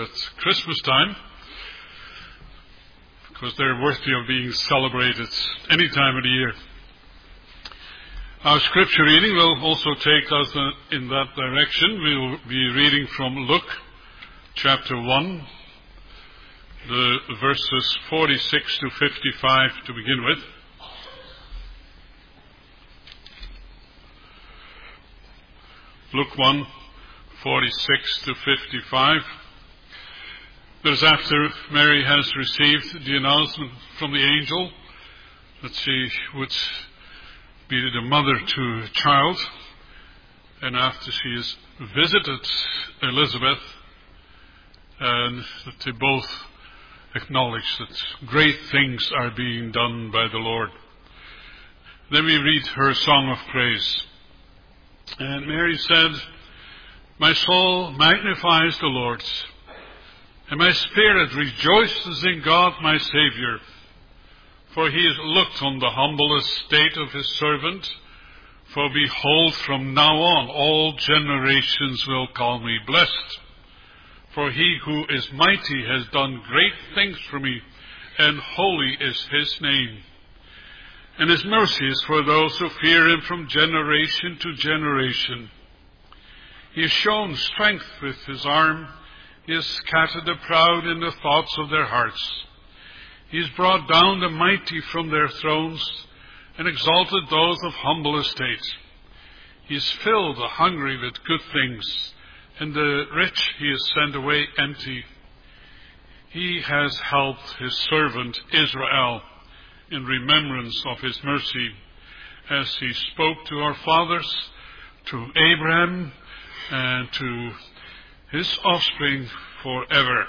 It's Christmas time, because they're worthy of being celebrated any time of the year. Our scripture reading will also take us in that direction. We'll be reading from Luke chapter 1, the verses 46 to 55 to begin with. Luke 1, 46 to 55. That is after Mary has received the announcement from the angel that she would be the mother to a child, and after she has visited Elizabeth, and that they both acknowledge that great things are being done by the Lord. Then we read her song of praise. And Mary said, "My soul magnifies the Lord, and my spirit rejoices in God my Saviour, for he has looked on the humble estate of his servant. For behold, from now on all generations will call me blessed. For he who is mighty has done great things for me, and holy is his name. And his mercy is for those who fear him from generation to generation. He has shown strength with his arm. He has scattered the proud in the thoughts of their hearts. He has brought down the mighty from their thrones and exalted those of humble estate. He has filled the hungry with good things, and the rich he has sent away empty. He has helped his servant Israel in remembrance of his mercy, as he spoke to our fathers, to Abraham, and to his offspring forever."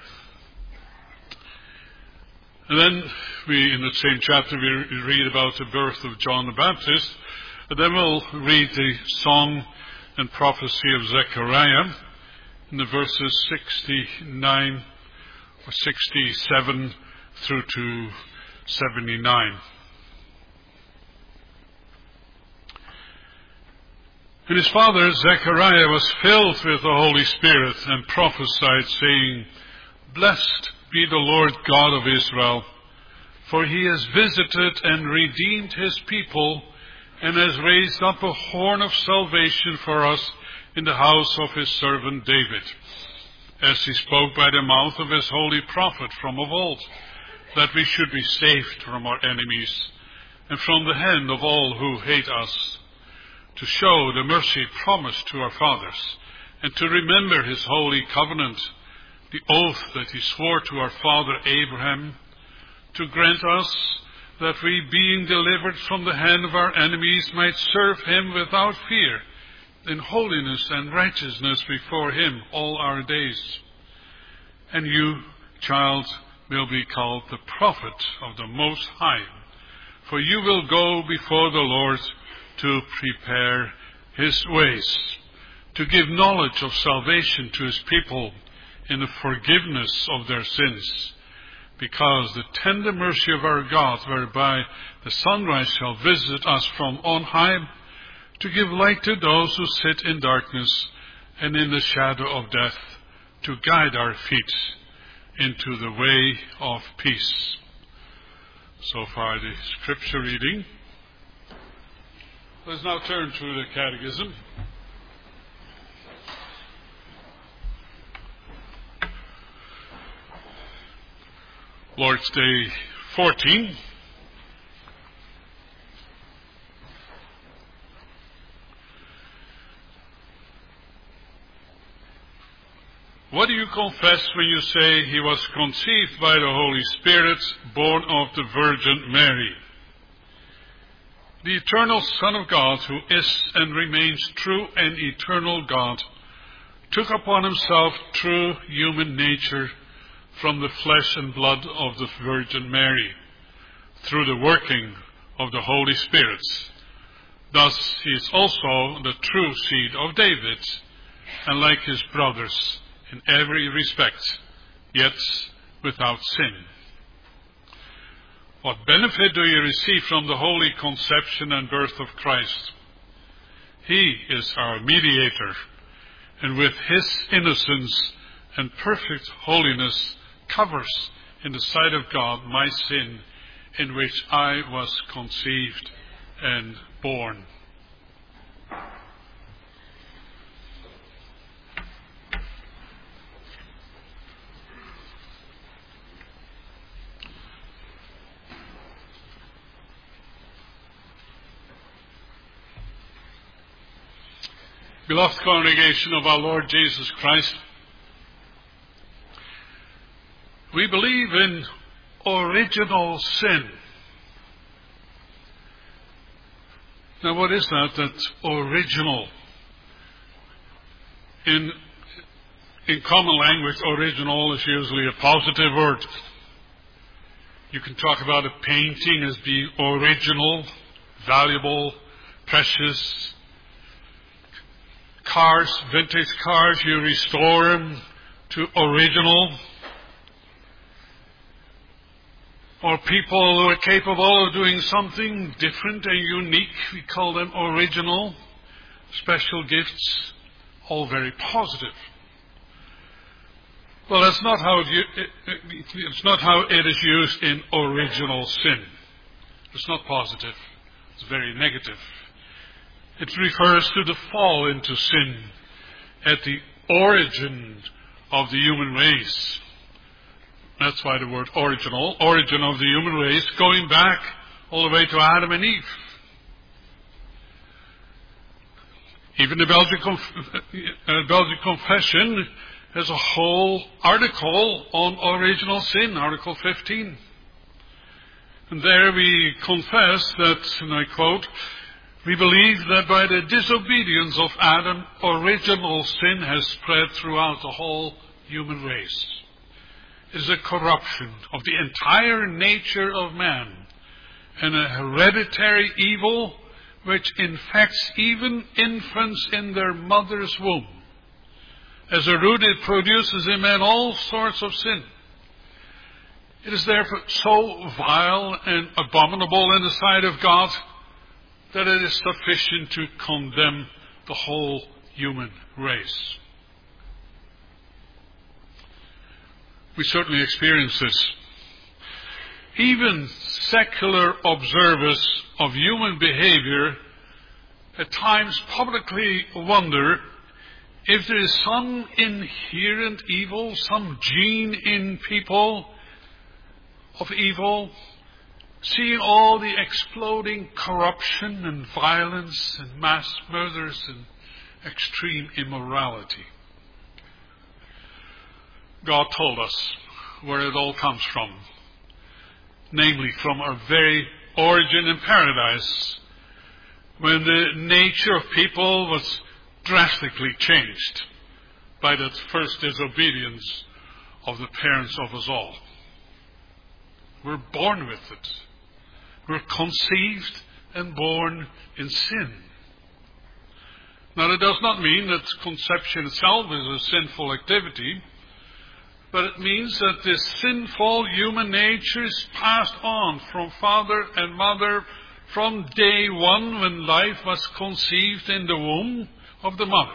And then in the same chapter, we read about the birth of John the Baptist. And then we'll read the song and prophecy of Zechariah in the verses 69 or 67 through to 79. And his father Zechariah was filled with the Holy Spirit and prophesied, saying, "Blessed be the Lord God of Israel, for he has visited and redeemed his people, and has raised up a horn of salvation for us in the house of his servant David, as he spoke by the mouth of his holy prophet from of old, that we should be saved from our enemies, and from the hand of all who hate us, to show the mercy promised to our fathers, and to remember his holy covenant, the oath that he swore to our father Abraham, to grant us that we, being delivered from the hand of our enemies, might serve him without fear, in holiness and righteousness before him all our days. And you, child, will be called the prophet of the Most High, for you will go before the Lord to prepare his ways, to give knowledge of salvation to his people in the forgiveness of their sins, because the tender mercy of our God, whereby the sunrise shall visit us from on high, to give light to those who sit in darkness and in the shadow of death, to guide our feet into the way of peace." So far the scripture reading. Let's now turn to the Catechism. Lord's Day 14. What do you confess when you say he was conceived by the Holy Spirit, born of the Virgin Mary? The eternal Son of God, who is and remains true and eternal God, took upon himself true human nature from the flesh and blood of the Virgin Mary, through the working of the Holy Spirit. Thus he is also the true seed of David, and like his brothers in every respect, yet without sin. What benefit do you receive from the holy conception and birth of Christ? He is our mediator, and with his innocence and perfect holiness covers in the sight of God my sin in which I was conceived and born. Beloved congregation of our Lord Jesus Christ, we believe in original sin. Now, what is that? That's original. In common language, original is usually a positive word. You can talk about a painting as being original, valuable, precious. Cars, vintage cars, you restore them to original. Or people who are capable of doing something different and unique, we call them original. Special gifts, all very positive. Well, that's not how it's not how it is used in original sin. It's not positive. It's very negative. It refers to the fall into sin at the origin of the human race. That's why the word original, origin of the human race, going back all the way to Adam and Eve. Even the Belgian Confession has a whole article on original sin, Article 15. And there we confess that, and I quote, we believe that by the disobedience of Adam, original sin has spread throughout the whole human race. It is a corruption of the entire nature of man and a hereditary evil which infects even infants in their mother's womb. As a root, it produces in man all sorts of sin. It is therefore so vile and abominable in the sight of God that it is sufficient to condemn the whole human race. We certainly experience this. Even secular observers of human behavior at times publicly wonder if there is some inherent evil, some gene in people of evil, seeing all the exploding corruption and violence and mass murders and extreme immorality. God told us where it all comes from, namely from our very origin in paradise, when the nature of people was drastically changed by that first disobedience of the parents of us all. We're born with it. We're conceived and born in sin. Now, that does not mean that conception itself is a sinful activity, but it means that this sinful human nature is passed on from father and mother from day one when life was conceived in the womb of the mother.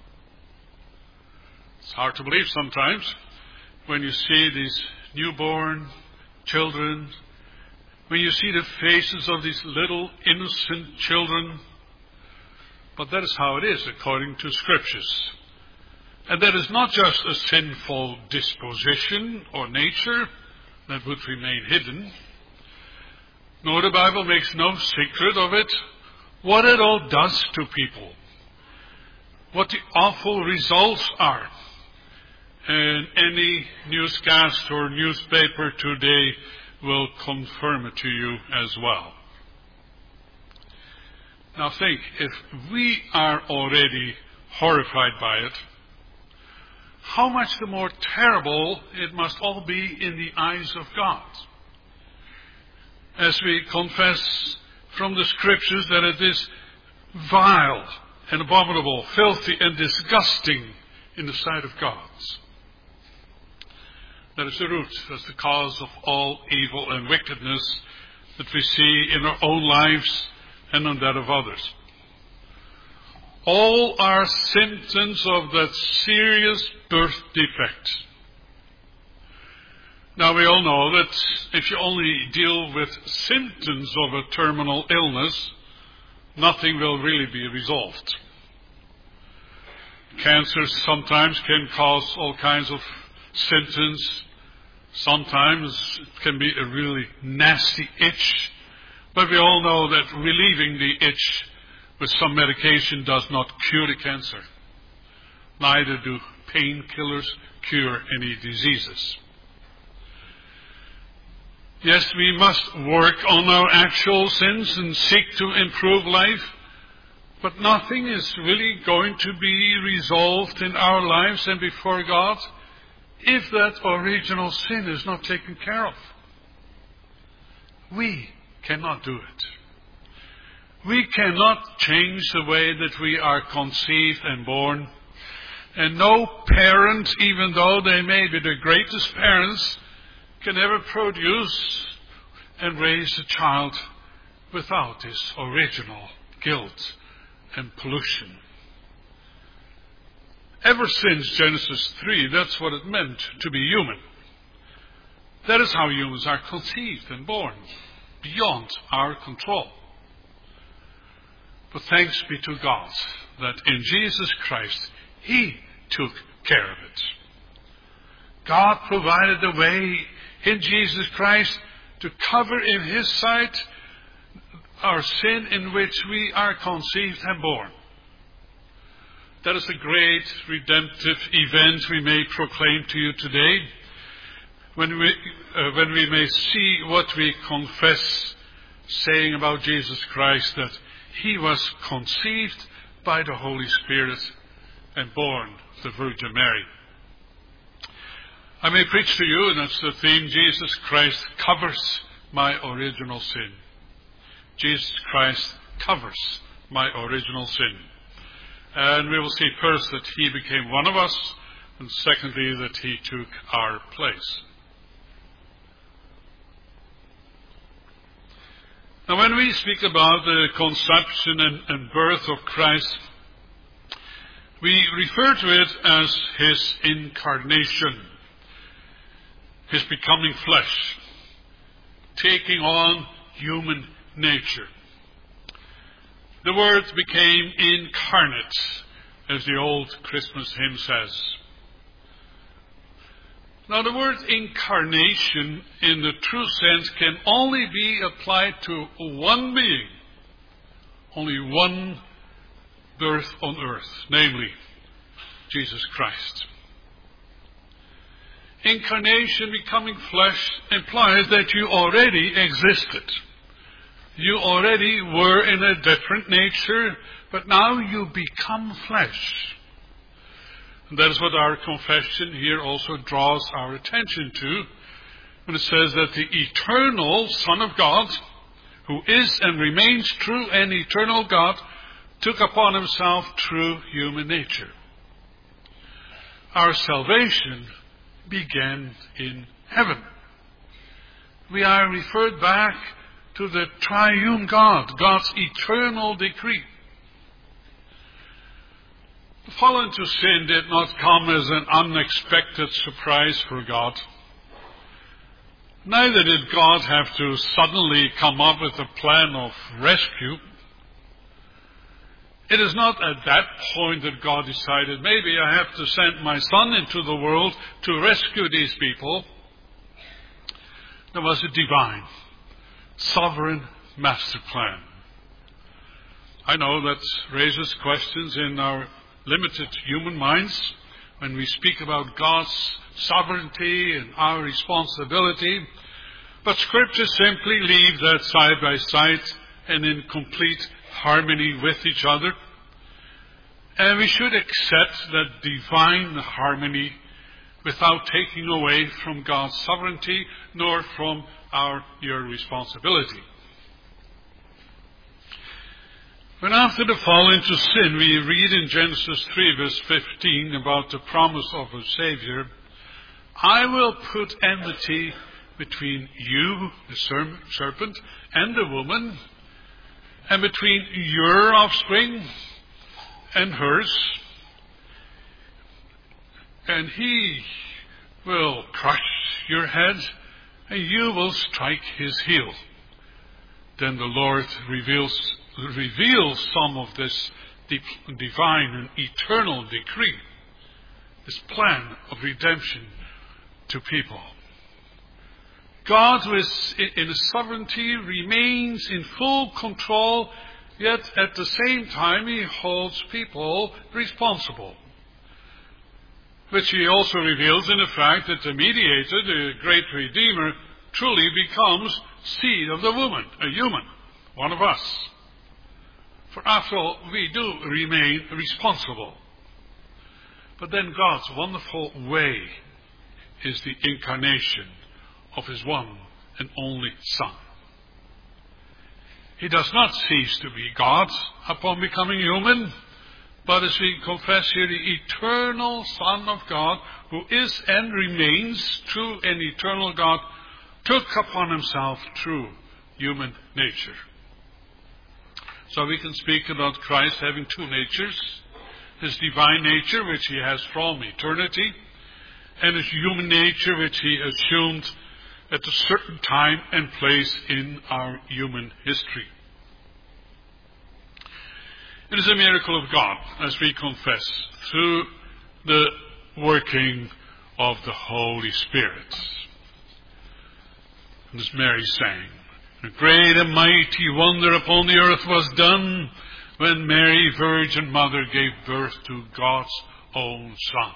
It's hard to believe sometimes when you see these newborn children, when you see the faces of these little innocent children. But that is how it is according to Scriptures. And that is not just a sinful disposition or nature that would remain hidden. No, the Bible makes no secret of it, what it all does to people, what the awful results are. And any newscast or newspaper today will confirm it to you as well. Now think, if we are already horrified by it, how much the more terrible it must all be in the eyes of God. As we confess from the Scriptures that it is vile and abominable, filthy and disgusting in the sight of God. That is the root, that's the cause of all evil and wickedness that we see in our own lives and on that of others. All are symptoms of that serious birth defect. Now we all know that if you only deal with symptoms of a terminal illness, nothing will really be resolved. Cancer sometimes can cause all kinds of symptoms. Sometimes it can be a really nasty itch. But we all know that relieving the itch with some medication does not cure the cancer. Neither do painkillers cure any diseases. Yes, we must work on our actual sins and seek to improve life, but nothing is really going to be resolved in our lives and before God if that original sin is not taken care of. We cannot do it. We cannot change the way that we are conceived and born. And no parent, even though they may be the greatest parents, can ever produce and raise a child without this original guilt and pollution. Ever since Genesis 3, that's what it meant to be human. That is how humans are conceived and born, beyond our control. But thanks be to God that in Jesus Christ, He took care of it. God provided a way in Jesus Christ to cover in His sight our sin in which we are conceived and born. That is a great redemptive event we may proclaim to you today, when we may see what we confess, saying about Jesus Christ, that He was conceived by the Holy Spirit and born of the Virgin Mary. I may preach to you, and that's the theme, Jesus Christ covers my original sin. Jesus Christ covers my original sin. And we will see first that He became one of us, and secondly that He took our place. Now when we speak about the conception and birth of Christ, we refer to it as His incarnation, His becoming flesh, taking on human nature. The Word became incarnate, as the old Christmas hymn says. Now the word incarnation in the true sense can only be applied to one being, only one birth on earth, namely Jesus Christ. Incarnation, becoming flesh, implies that you already existed. You already were in a different nature, but now you become flesh. And that is what our confession here also draws our attention to, when it says that the eternal Son of God, who is and remains true and eternal God, took upon Himself true human nature. Our salvation began in heaven. We are referred back to the triune God, God's eternal decree. The fall into sin did not come as an unexpected surprise for God. Neither did God have to suddenly come up with a plan of rescue. It is not at that point that God decided, maybe I have to send my Son into the world to rescue these people. There was a divine, sovereign master plan. I know that raises questions in our limited human minds when we speak about God's sovereignty and our responsibility, but Scripture simply leaves that side by side and in complete harmony with each other. And we should accept that divine harmony without taking away from God's sovereignty nor from your responsibility. When after the fall into sin, we read in Genesis 3 verse 15 about the promise of a Savior, I will put enmity between you, the serpent, and the woman, and between your offspring and hers, and he will crush your head, and you will strike his heel. Then the Lord reveals some of this divine and eternal decree, this plan of redemption to people. God, who is in His sovereignty, remains in full control, yet at the same time He holds people responsible. Which He also reveals in the fact that the mediator, the great Redeemer, truly becomes seed of the woman, a human, one of us. For after all, we do remain responsible. But then God's wonderful way is the incarnation of His one and only Son. He does not cease to be God upon becoming human, but as we confess here, the eternal Son of God, who is and remains true and eternal God, took upon Himself true human nature. So we can speak about Christ having two natures, His divine nature, which He has from eternity, and His human nature, which He assumed at a certain time and place in our human history. It is a miracle of God, as we confess, through the working of the Holy Spirit. And as Mary sang, a great and mighty wonder upon the earth was done when Mary, Virgin Mother, gave birth to God's own Son.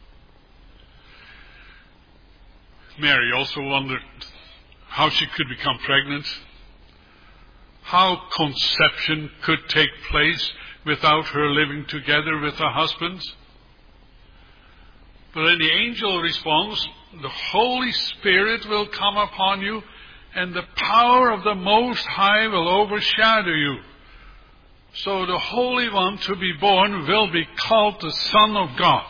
Mary also wondered how she could become pregnant, how conception could take place without her living together with her husband. But then the angel responds, the Holy Spirit will come upon you, and the power of the Most High will overshadow you. So the Holy One to be born will be called the Son of God.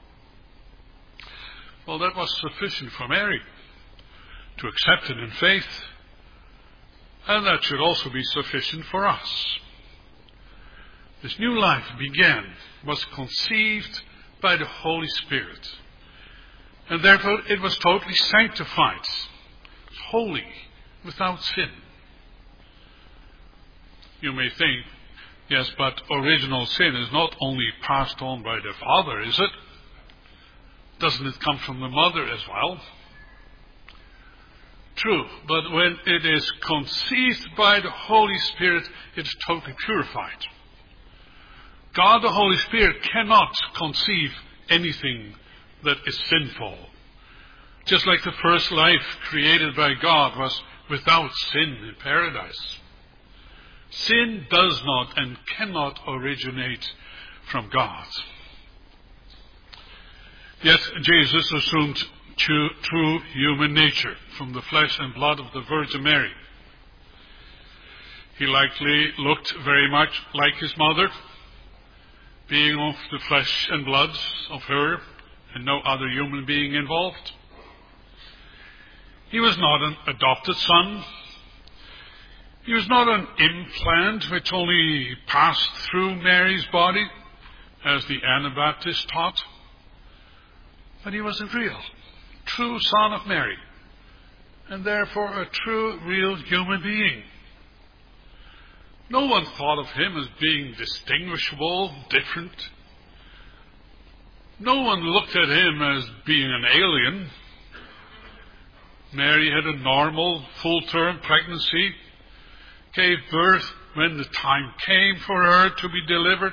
Well, that was sufficient for Mary to accept it in faith, and that should also be sufficient for us. This new life was conceived by the Holy Spirit, and therefore it was totally sanctified, holy, without sin. You may think, yes, but original sin is not only passed on by the father, is it? Doesn't it come from the mother as well? True, but when it is conceived by the Holy Spirit, it is totally purified. God, the Holy Spirit, cannot conceive anything that is sinful. Just like the first life created by God was without sin in paradise. Sin does not and cannot originate from God. Yet Jesus assumed true human nature from the flesh and blood of the Virgin Mary. He likely looked very much like his mother, being of the flesh and blood of her and no other human being involved. He was not an adopted son. He was not an implant which only passed through Mary's body, as the Anabaptists taught. But he was a real, true Son of Mary, and therefore a true, real human being. No one thought of him as being distinguishable, different. No one looked at him as being an alien. Mary had a normal, full-term pregnancy, gave birth when the time came for her to be delivered.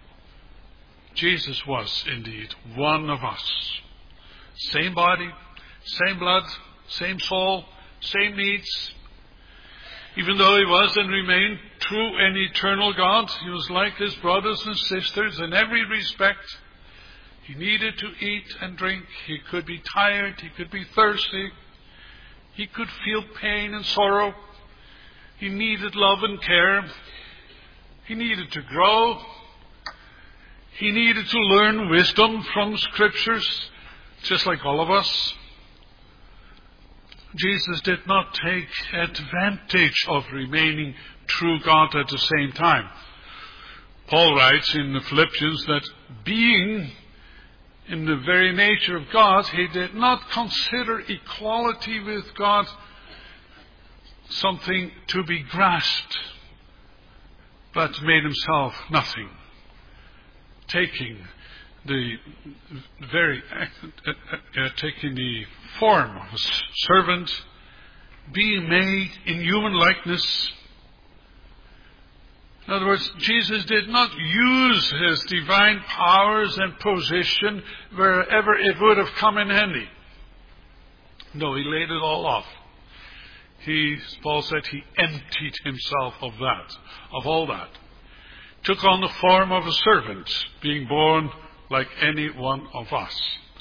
Jesus was indeed one of us. Same body, same blood, same soul, same needs. Even though he was and remained true and eternal God, he was like his brothers and sisters in every respect. He needed to eat and drink. He could be tired. He could be thirsty. He could feel pain and sorrow. He needed love and care. He needed to grow. He needed to learn wisdom from Scriptures, just like all of us. Jesus did not take advantage of remaining true God at the same time. Paul writes in the Philippians that being in the very nature of God, he did not consider equality with God something to be grasped, but made himself nothing, taking the form of a servant, being made in human likeness. In other words, Jesus did not use his divine powers and position wherever it would have come in handy. No, he laid it all off. Paul said, he emptied himself of all that. Took on the form of a servant, being born like any one of us.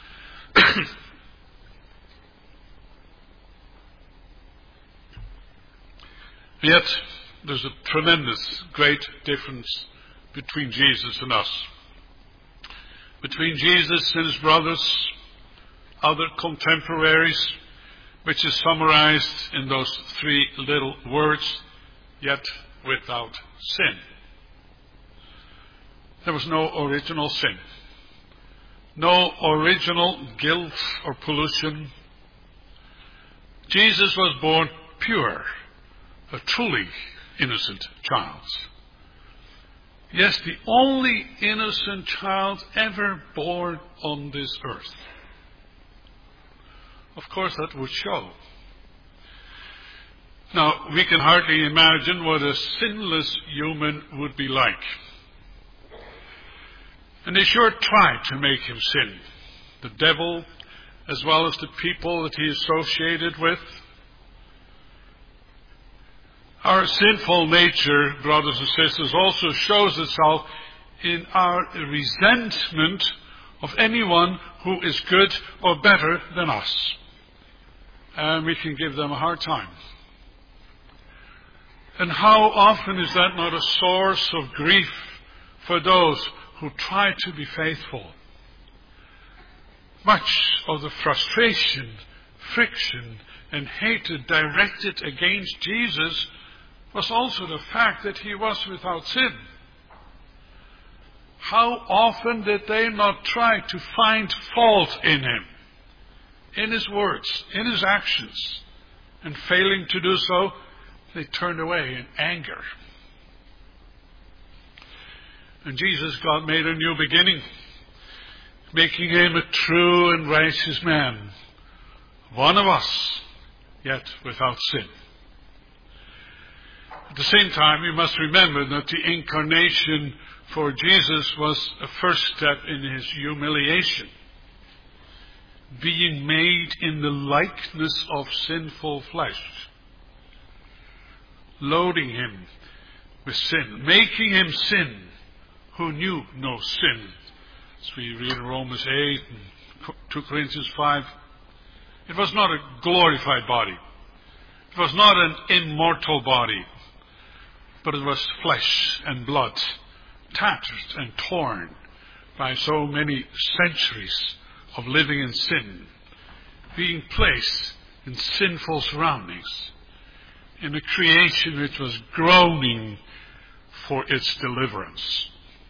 Yet, there's a tremendous, great difference between Jesus and us. Between Jesus and his brothers, other contemporaries, which is summarized in those 3 little words, yet without sin. There was no original sin. No original guilt or pollution. Jesus was born pure, a truly innocent child. Yes, the only innocent child ever born on this earth. Of course, that would show. Now, we can hardly imagine what a sinless human would be like. And they sure tried to make him sin. The devil, as well as the people that he associated with. Our sinful nature, brothers and sisters, also shows itself in our resentment of anyone who is good or better than us. And we can give them a hard time. And how often is that not a source of grief for those who try to be faithful? Much of the frustration, friction, and hatred directed against Jesus was also the fact that he was without sin. How often did they not try to find fault in him, in his words, in his actions, and failing to do so, they turned away in anger. And Jesus, God made a new beginning, making him a true and righteous man, one of us, yet without sin. At the same time, we must remember that the incarnation for Jesus was a first step in his humiliation, being made in the likeness of sinful flesh, loading him with sin, making him sin who knew no sin. As we read in Romans 8 and 2 Corinthians 5, it was not a glorified body. It was not an immortal body, but it was flesh and blood, tattered and torn by so many centuries of living in sin, being placed in sinful surroundings, in a creation which was groaning for its deliverance.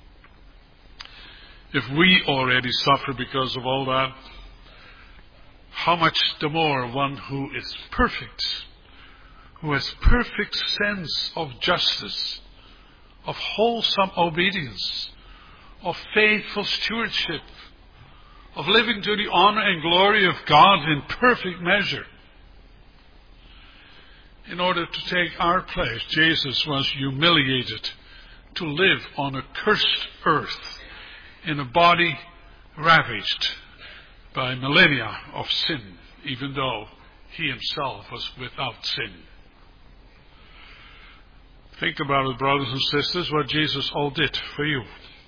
If we already suffer because of all that, how much the more one who is perfect, who has perfect sense of justice, of wholesome obedience, of faithful stewardship, of living to the honor and glory of God in perfect measure. In order to take our place, Jesus was humiliated to live on a cursed earth in a body ravaged by millennia of sin, even though he himself was without sin. Think about it, brothers and sisters, what Jesus all did for you.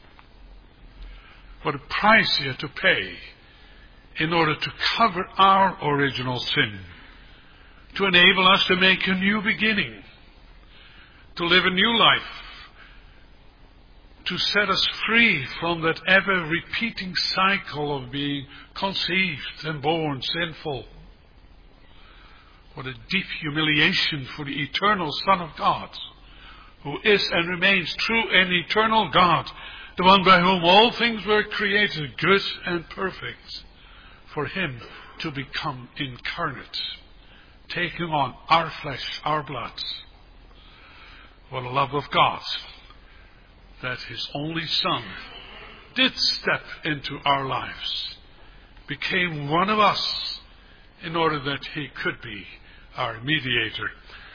What a price he had to pay in order to cover our original sin, to enable us to make a new beginning, to live a new life, to set us free from that ever-repeating cycle of being conceived and born sinful. What a deep humiliation for the eternal Son of God who is and remains true and eternal God, the one by whom all things were created, good and perfect, for him to become incarnate, taking on our flesh, our blood. What a love of God, that his only Son did step into our lives, became one of us, in order that he could be our mediator.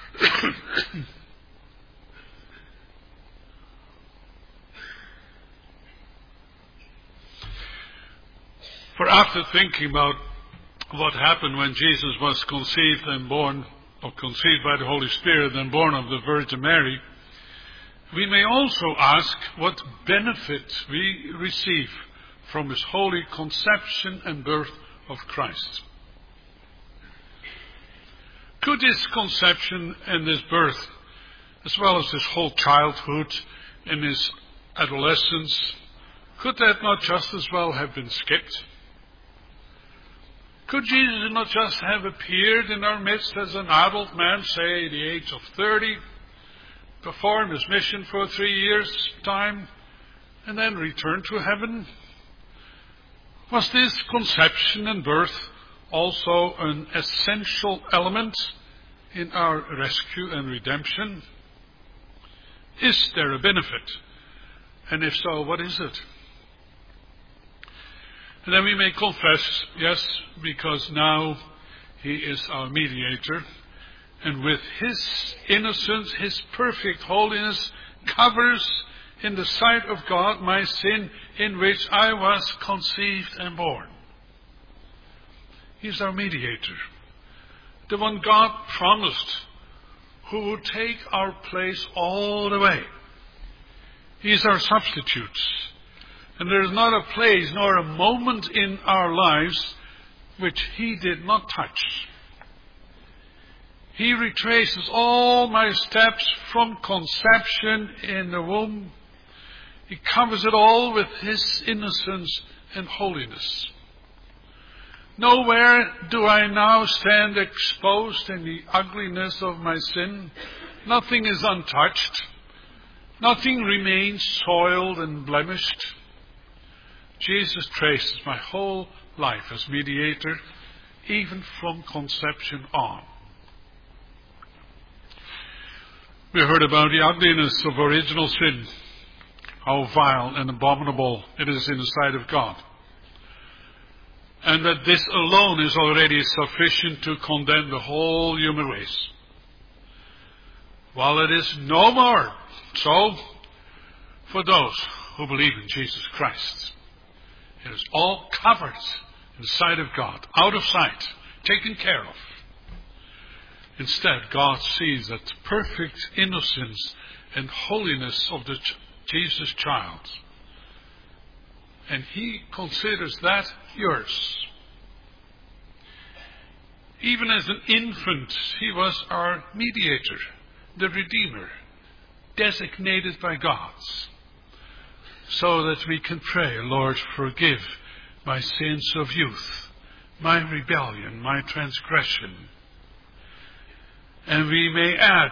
For after thinking about what happened when Jesus was conceived and born, or conceived by the Holy Spirit and born of the Virgin Mary, we may also ask what benefit we receive from his holy conception and birth of Christ. Could his conception and his birth, as well as his whole childhood and his adolescence, could that not just as well have been skipped? Could Jesus not just have appeared in our midst as an adult man, say the age of 30, perform his mission for 3 years' time, and then return to heaven? Was this conception and birth also an essential element in our rescue and redemption? Is there a benefit? And if so, what is it? And then we may confess, yes, because now he is our mediator, and with his innocence, his perfect holiness, covers in the sight of God my sin in which I was conceived and born. He's our mediator, the one God promised, who would take our place all the way. He's our substitute. And there is not a place nor a moment in our lives which he did not touch. He retraces all my steps from conception in the womb. He covers it all with his innocence and holiness. Nowhere do I now stand exposed in the ugliness of my sin. Nothing is untouched. Nothing remains soiled and blemished. Jesus traces my whole life as mediator, even from conception on. We heard about the ugliness of original sin, how vile and abominable it is in the sight of God, and that this alone is already sufficient to condemn the whole human race. While it is no more so for those who believe in Jesus Christ. It is all covered in the sight of God, out of sight, taken care of. Instead, God sees that perfect innocence and holiness of the Jesus child, and he considers that yours. Even as an infant, he was our mediator, the Redeemer, designated by God, so that we can pray, Lord, forgive my sins of youth, my rebellion, my transgression. And we may add,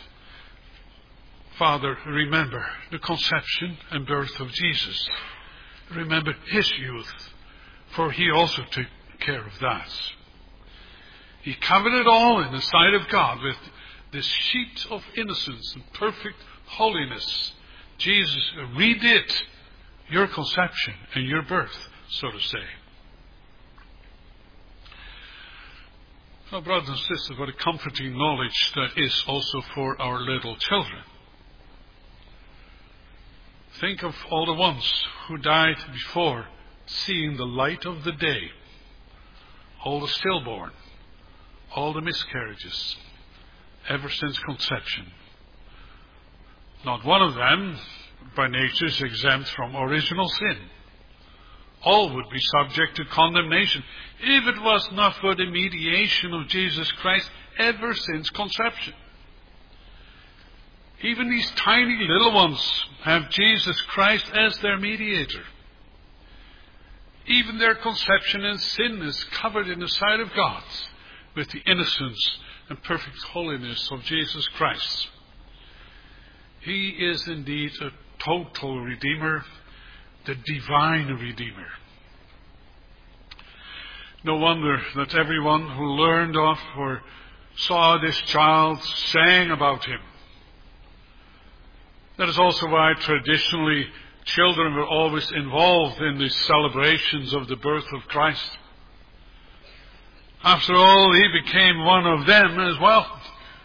Father, remember the conception and birth of Jesus. Remember his youth, for he also took care of that. He covered it all in the sight of God with this sheet of innocence and perfect holiness. Jesus redid your conception and your birth, so to say. So, brothers and sisters, what a comforting knowledge that is also for our little children. Think of all the ones who died before seeing the light of the day, all the stillborn, all the miscarriages, ever since conception. Not one of them, by nature, is exempt from original sin. All would be subject to condemnation if it was not for the mediation of Jesus Christ ever since conception. Even these tiny little ones have Jesus Christ as their mediator. Even their conception and sin is covered in the sight of God with the innocence and perfect holiness of Jesus Christ. He is indeed a total Redeemer, the divine Redeemer. No wonder that everyone who learned of or saw this child sang about him. That is also why traditionally children were always involved in the celebrations of the birth of Christ. After all, he became one of them as well.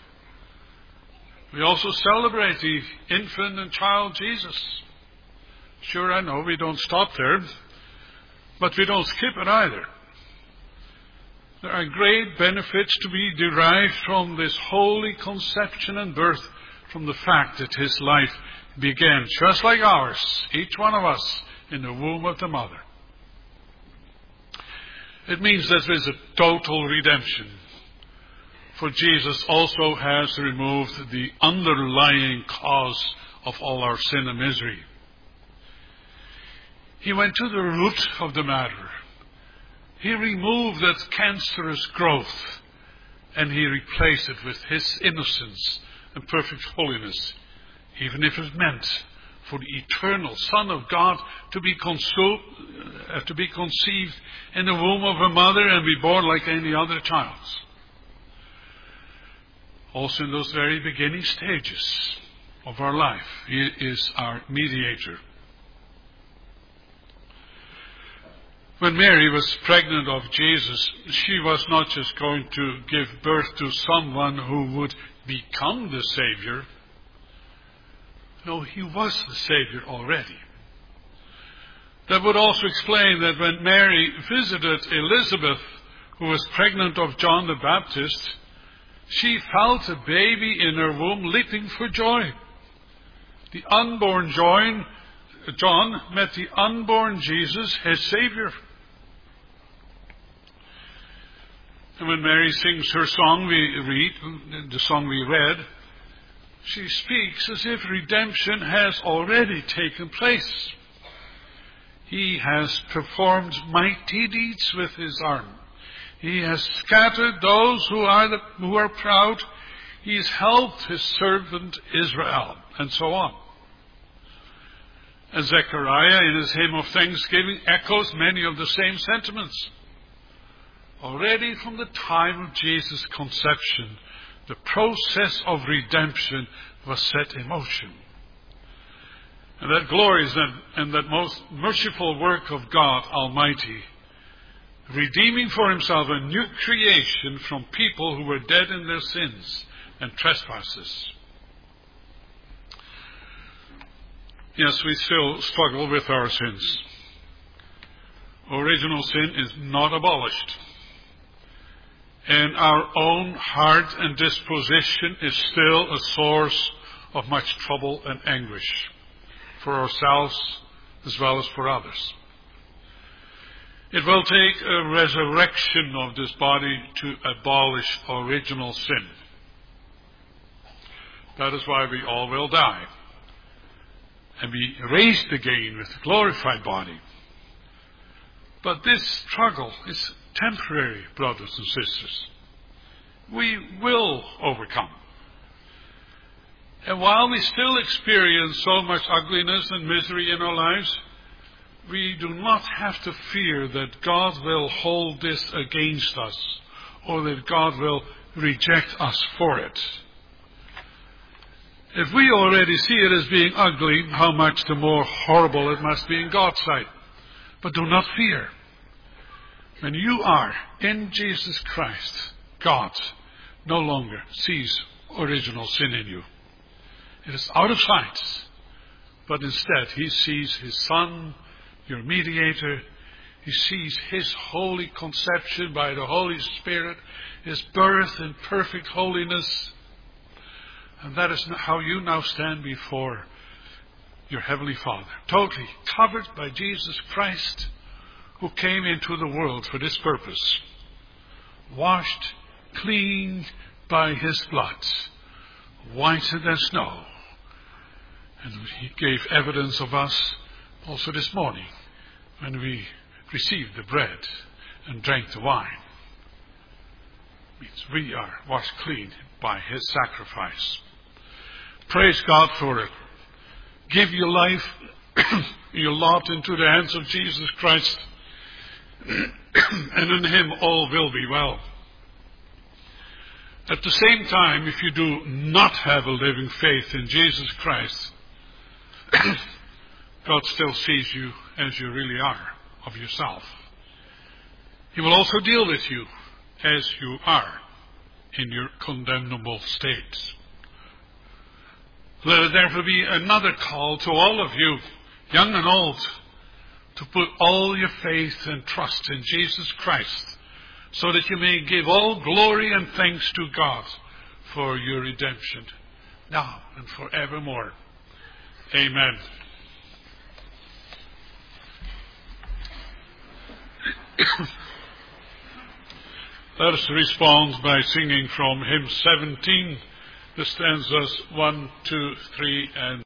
We also celebrate the infant and child Jesus. Sure, I know we don't stop there, but we don't skip it either. There are great benefits to be derived from this holy conception and birth, from the fact that his life began just like ours, each one of us, in the womb of the mother. It means that there is a total redemption, for Jesus also has removed the underlying cause of all our sin and misery. He went to the root of the matter. He removed that cancerous growth, and he replaced it with his innocence and perfect holiness, even if it meant for the eternal Son of God to be conceived in the womb of a mother and be born like any other child. Also in those very beginning stages of our life, he is our mediator. When Mary was pregnant of Jesus, she was not just going to give birth to someone who would become the Savior. No, he was the Savior already. That would also explain that when Mary visited Elizabeth, who was pregnant of John the Baptist, she felt a baby in her womb leaping for joy. The unborn John met the unborn Jesus, his Savior. And when Mary sings her song the song we read, she speaks as if redemption has already taken place. He has performed mighty deeds with his arm. He has scattered those who are proud. He has helped his servant Israel, and so on. And Zechariah, in his hymn of thanksgiving, echoes many of the same sentiments. Already from the time of Jesus' conception, the process of redemption was set in motion. And that glorious and that most merciful work of God Almighty, redeeming for himself a new creation from people who were dead in their sins and trespasses. Yes, we still struggle with our sins. Original sin is not abolished. And our own heart and disposition is still a source of much trouble and anguish for ourselves as well as for others. It will take a resurrection of this body to abolish original sin. That is why we all will die and be raised again with a glorified body. But this struggle is temporary, brothers and sisters. We will overcome. And while we still experience so much ugliness and misery in our lives, we do not have to fear that God will hold this against us or that God will reject us for it. If we already see it as being ugly, how much the more horrible it must be in God's sight. But do not fear. When you are in Jesus Christ, God no longer sees original sin in you. It is out of sight. But instead, he sees his Son, your mediator. He sees his holy conception by the Holy Spirit, his birth in perfect holiness. And that is how you now stand before your Heavenly Father, totally covered by Jesus Christ, who came into the world for this purpose, washed clean by his blood, whiter than snow. And he gave evidence of us also this morning when we received the bread and drank the wine. It means we are washed clean by his sacrifice. Praise God for it. Give your life, your lot into the hands of Jesus Christ, and in Him all will be well. At the same time, if you do not have a living faith in Jesus Christ, God still sees you as you really are, of yourself. He will also deal with you as you are in your condemnable states. Let it therefore be another call to all of you, young and old, to put all your faith and trust in Jesus Christ, so that you may give all glory and thanks to God for your redemption, now and forevermore. Amen. Let us respond by singing from hymn 17, the stanzas 1, 2, 3, and